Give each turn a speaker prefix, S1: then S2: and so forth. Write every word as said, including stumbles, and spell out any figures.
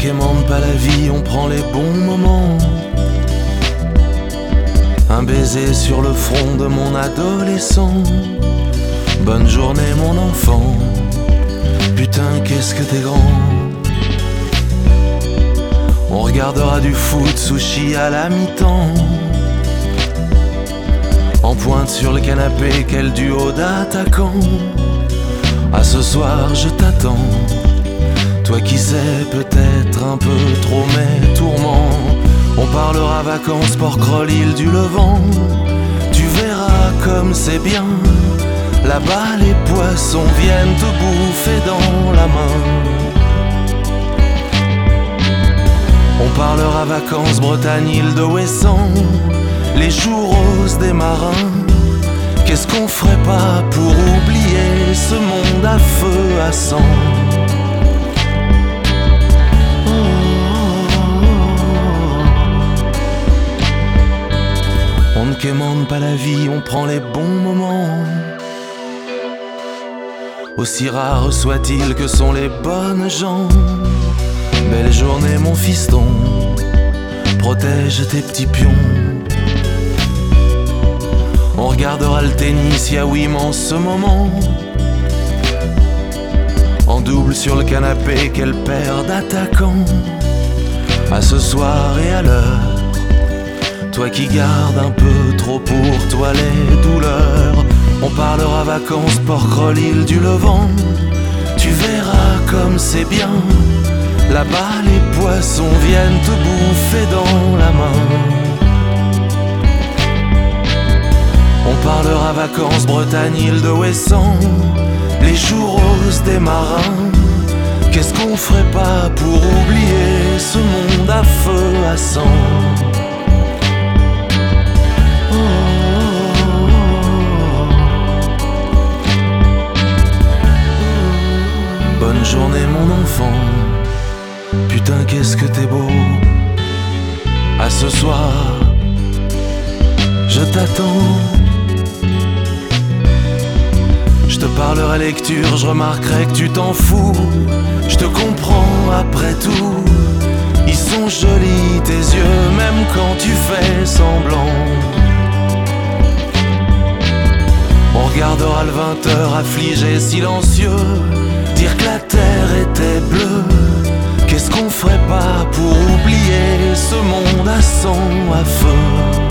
S1: quémande pas la vie, on prend les bons moments. Un baiser sur le front de mon adolescent. Bonne journée mon enfant. Putain qu'est-ce que t'es grand. On regardera du foot, sushi à la mi-temps. En pointe sur le canapé, quel duo d'attaquants. À ce soir je t'attends. Toi qui sais peut-être un peu trop mes tourments. On parlera vacances, Port-Cros, île du Levant. Tu verras comme c'est bien. Là-bas les poissons viennent te bouffer dans la main. On parlera vacances, Bretagne, île de Ouessant. Les jours roses des marins. Qu'est-ce qu'on ferait pas pour oublier ce monde à feu à sang. On ne quémande pas la vie, on prend les bons moments. Aussi rares soient-ils que sont les bonnes gens. Belle journée mon fiston, protège tes petits pions. On regardera le tennis, y'a Wim en ce moment. En double sur le canapé, quelle paire d'attaquants. À ce soir et à l'heure. Toi qui gardes un peu trop pour toi les douleurs. On parlera vacances, Port-Cros, île du Levant. Tu verras comme c'est bien. Là-bas les poissons viennent te bouffer dans la main. On parlera vacances, Bretagne, île de Ouessant. Les jours roses des marins. Qu'est-ce qu'on ferait pas pour oublier ce monde à feu à sang. Bonne journée mon enfant. Putain qu'est-ce que t'es beau. À ce soir je t'attends. Je te parlerai lecture, je remarquerai que tu t'en fous. Je te comprends après tout. Ils sont jolis tes yeux, même quand tu fais semblant. On regardera le vingt heures affligé, silencieux. Dire que la terre était bleue. Qu'est-ce qu'on ferait pas pour oublier ce monde à sang, à feu.